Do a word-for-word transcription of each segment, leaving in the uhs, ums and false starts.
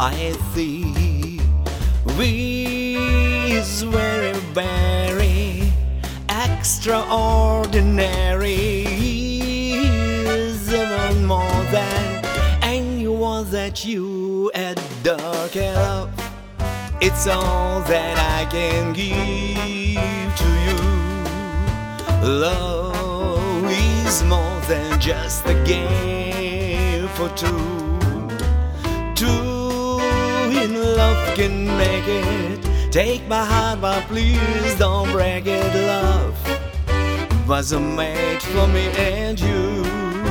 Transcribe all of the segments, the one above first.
I see we is very, very extraordinary. Is even more than anyone that you adore can love. It's all that I can give to you. Love is more than just a game for two. Two in love can make it. Take my heart, but please don't break it. Love was made for me and you.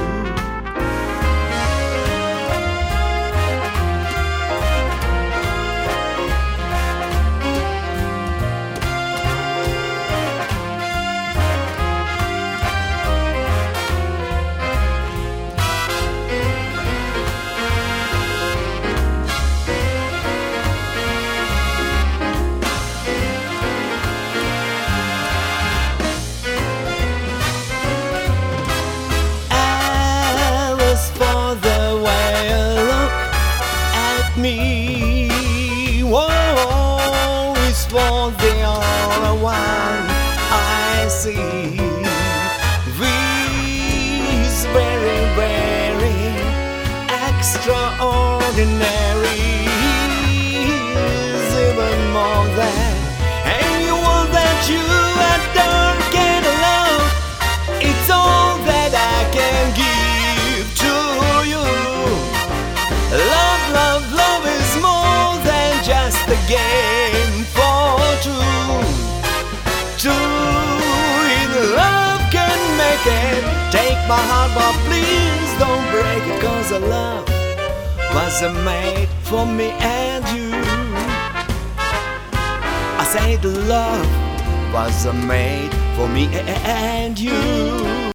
Me, whoa, it's for the only one I see. This very, very extraordinary. Is even more than anyone that you adore can love. It's all that I can give to you. Love, love, love is more than just a game for two. Two in love can make it. Take my heart, but please don't break it, 'cause the love was made for me and you. I say the love was made for me and you.